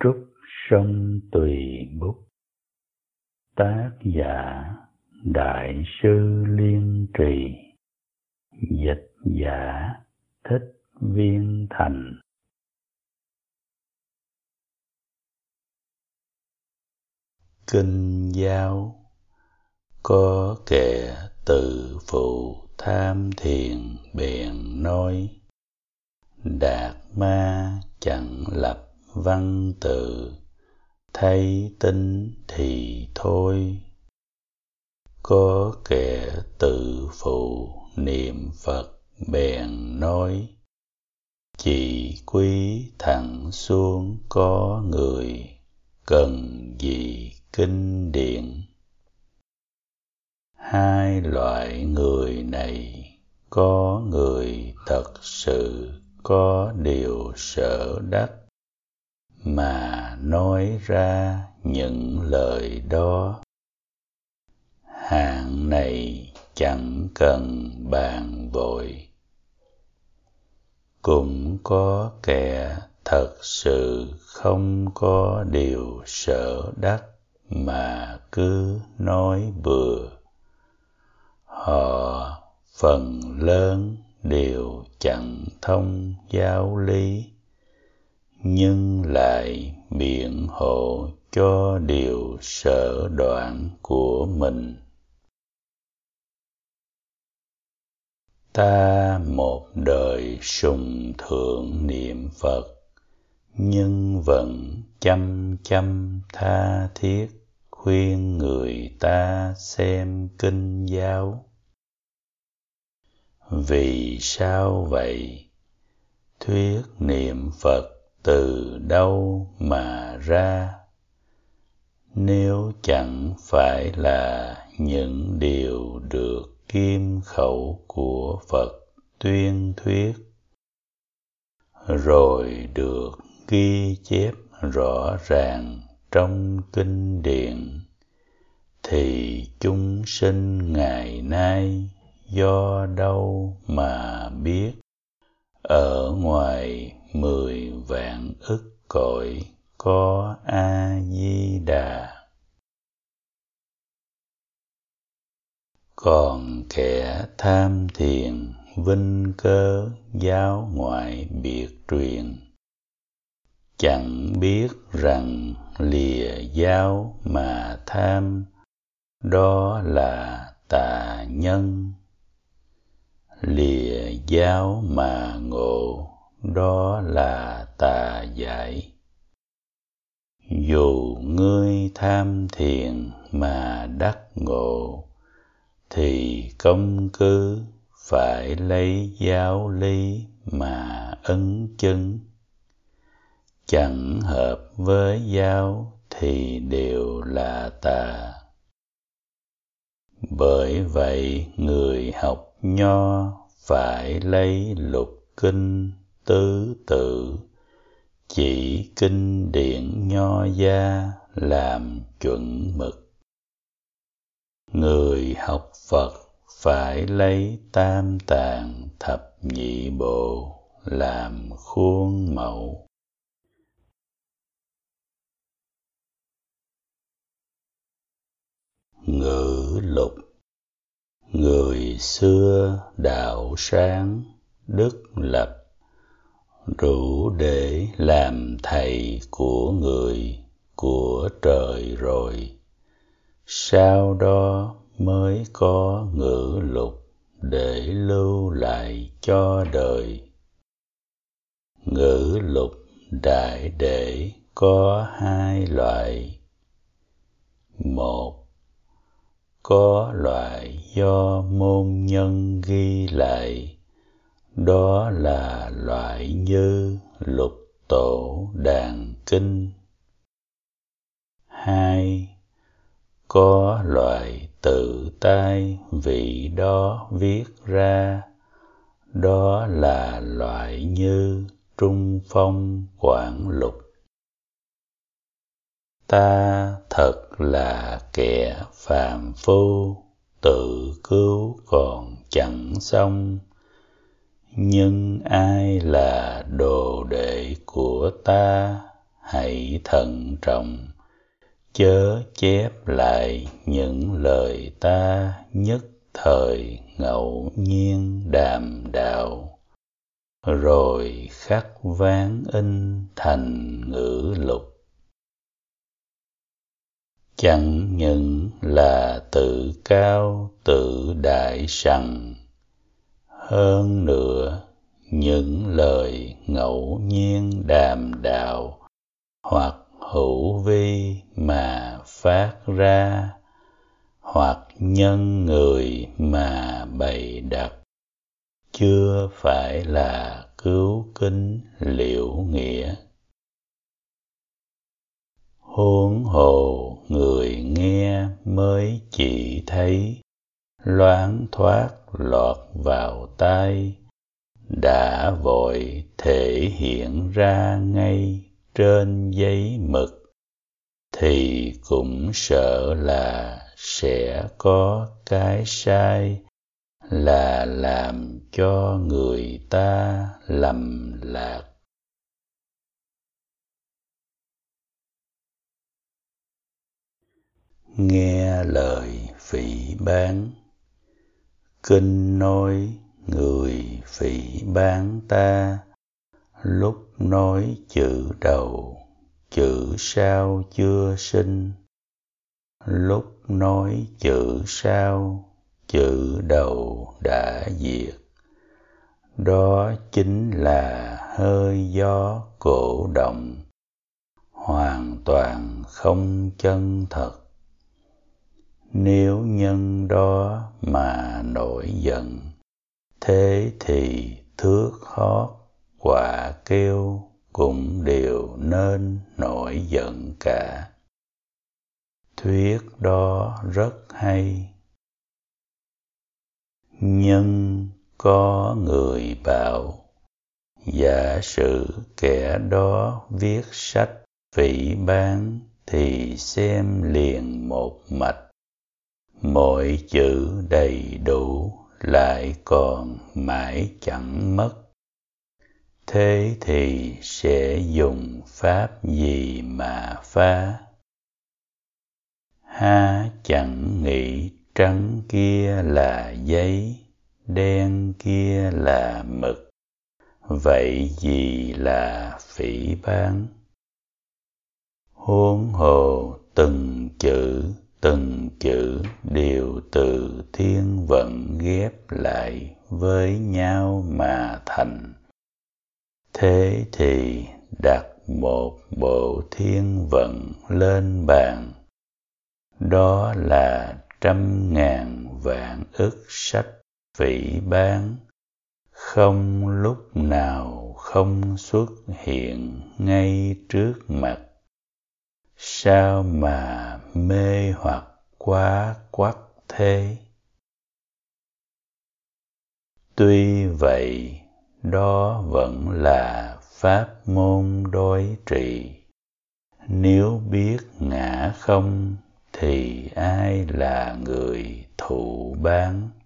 Trúc sông Tùy Bút. Tác giả Đại sư Liên Trì. Dịch giả Thích Viên Thành. Kinh Giáo. Có kẻ tự phụ tham thiền bèn nói: Đạt Ma chẳng lập văn tự, thấy tinh thì thôi. Có kẻ tự phụ niệm Phật bèn nói: Chỉ quý thẳng xuống có người, cần gì kinh điển. Hai loại người này, có người thật sự có điều sở đắc, mà nói ra những lời đó. Hạng này chẳng cần bàn vội. Cũng có kẻ thật sự không có điều sở đắc, mà cứ nói bừa. Họ phần lớn đều chẳng thông giáo lý, nhưng lại biện hộ cho điều sở đoản của mình. Ta một đời sùng thượng niệm Phật, nhưng vẫn chăm chăm tha thiết khuyên người ta xem kinh giáo. Vì sao vậy? Thuyết niệm Phật từ đâu mà ra? Nếu chẳng phải là những điều được kim khẩu của Phật tuyên thuyết, rồi được ghi chép rõ ràng trong kinh điển, thì chúng sinh ngày nay do đâu mà biết? Ở ngoài 10 vạn ức cõi có A-di-đà. Còn kẻ tham thiền vinh cơ giáo ngoại biệt truyền, chẳng biết rằng lìa giáo mà tham, đó là tà nhân. Lìa giáo mà ngộ, đó là tà giải. Dù ngươi tham thiền mà đắc ngộ, thì công cứ phải lấy giáo lý mà ấn chứng. Chẳng hợp với giáo thì đều là tà. Bởi vậy người học nho phải lấy lục kinh tứ tự, chỉ kinh điển nho gia làm chuẩn mực. Người học Phật phải lấy tam tạng thập nhị bộ làm khuôn mẫu. Ngữ lục. Người xưa đạo sáng, đức lập, đủ để làm thầy của người, của trời rồi. Sau đó mới có ngữ lục để lưu lại cho đời. Ngữ lục đại để có hai loại. Một, có loại do môn nhân ghi lại, đó là loại như Lục Tổ Đàn Kinh. Hai, có loại tự tay vị đó viết ra, đó là loại như Trung Phong Quảng Lục. Ta thật là kẻ phàm phu, tự cứu còn chẳng xong, nhưng ai là đồ đệ của ta hãy thận trọng, chớ chép lại những lời ta nhất thời ngẫu nhiên đàm đạo, rồi khắc ván in thành ngữ lục. Chẳng những là tự cao tự đại sằng, hơn nữa những lời ngẫu nhiên đàm đạo hoặc hữu vi mà phát ra, hoặc nhân người mà bày đặt, chưa phải là cứu kính liễu nghĩa. Huống hồ người nghe mới chỉ thấy, loáng thoát lọt vào tai, đã vội thể hiện ra ngay trên giấy mực, thì cũng sợ là sẽ có cái sai, là làm cho người ta lầm lạc. Nghe lời phỉ báng. Kinh nói người phỉ báng ta, lúc nói chữ đầu, chữ sau chưa sinh, lúc nói chữ sau, chữ đầu đã diệt. Đó chính là hơi gió cổ động, hoàn toàn không chân thật. Nếu nhân đó mà nổi giận, thế thì thước hót, quả kêu cũng đều nên nổi giận cả. Thuyết đó rất hay. Nhưng có người bảo, giả sử kẻ đó viết sách phỉ báng thì xem liền một mạch, mỗi chữ đầy đủ, lại còn mãi chẳng mất. Thế thì sẽ dùng pháp gì mà phá? Há chẳng nghĩ trắng kia là giấy, đen kia là mực, vậy gì là phỉ báng? Huống hồ từng chữ đều từ thiên vận ghép lại với nhau mà thành. Thế thì đặt một bộ thiên vận lên bàn, đó là 100.000 vạn ức sách phỉ báng, không lúc nào không xuất hiện ngay trước mặt. Sao mà mê hoặc quá quắt thế? Tuy vậy, đó vẫn là pháp môn đối trị. Nếu biết ngã không, thì ai là người thụ bán?